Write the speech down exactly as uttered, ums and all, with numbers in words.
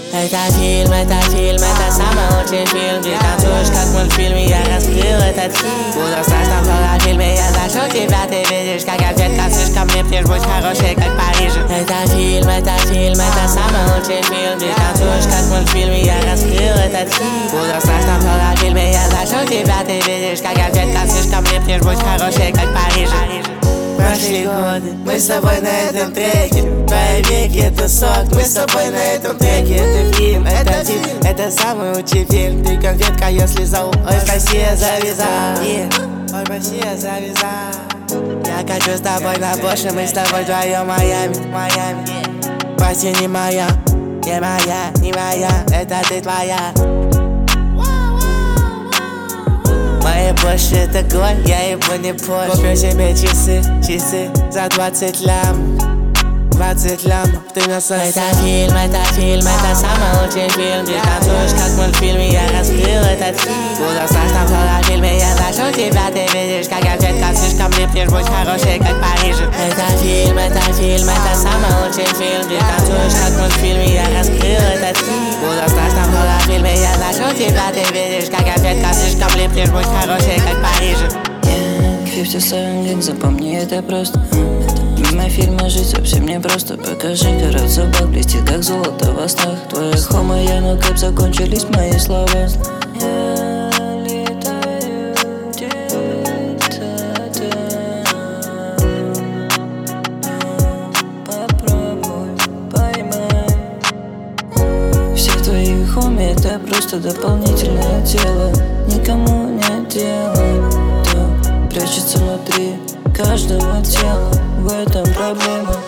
Это фильм, это фильм, это самый лучший фильм. Ты танцуешь как в мультфильме, я раскрыл этот фильм. Буду страшно в фильме, я зашу тебя, ты видишь, как я ветка слишком липнешь, будь хорошей, как в Париже. Это фильм, это фильм, это самый лучший фильм. Ты танцуешь как в мультфильме, я раскрыл этот фильм. Буду страшно в фильме, я зашу тебя, ты видишь, как я ветка слишком липнешь, будь хорошей, как в Париже. Прошли годы, мы с тобой на этом треке. Твои веки это сок, мы с тобой на этом треке. Это фильм, это фильм, это самый лучший фильм. Ты конфетка, я слезал. Ой, спасибо за виза, yeah. Ой, спасибо за виза. Я хочу с тобой на больше, мы с тобой вдвоем в Майами, Майами. Прости, не моя, не моя, не моя, это ты твоя. Мои больше это год, я ебу не позже. Куплю себе часы, часы за двадцать лям, двадцать лям, ты на солнце. Это фильм, это фильм, это самый лучший фильм. Ты танцуешь как в мультфильме, я раскрыл этот фильм. Буду страшно в фильме, я зашу тебя, ты видишь, как я ветка слишком липнешь, будь хорошей, как в Париже. Это фильм, это фильм, это самый лучший фильм. Ты танцуешь как в мультфильме, я раскрыл этот фильм. Буду страшно в фильме, я зашу тебя, ты видишь, как я ветка слишком липнешь, будь хорошей, как в Париже. пятьдесят семь Gang, запомни это просто. Мимо фильма жить совсем непросто. Покажи, город собак блестит, как золото во снах. Твоя хома, я но кэп, закончились мои слова. Я летаю где-то там. Попробуй, поймай. Все твои хоми, это просто дополнительное тело. Никому не дело, то прячется внутри каждого тела. В этом проблема.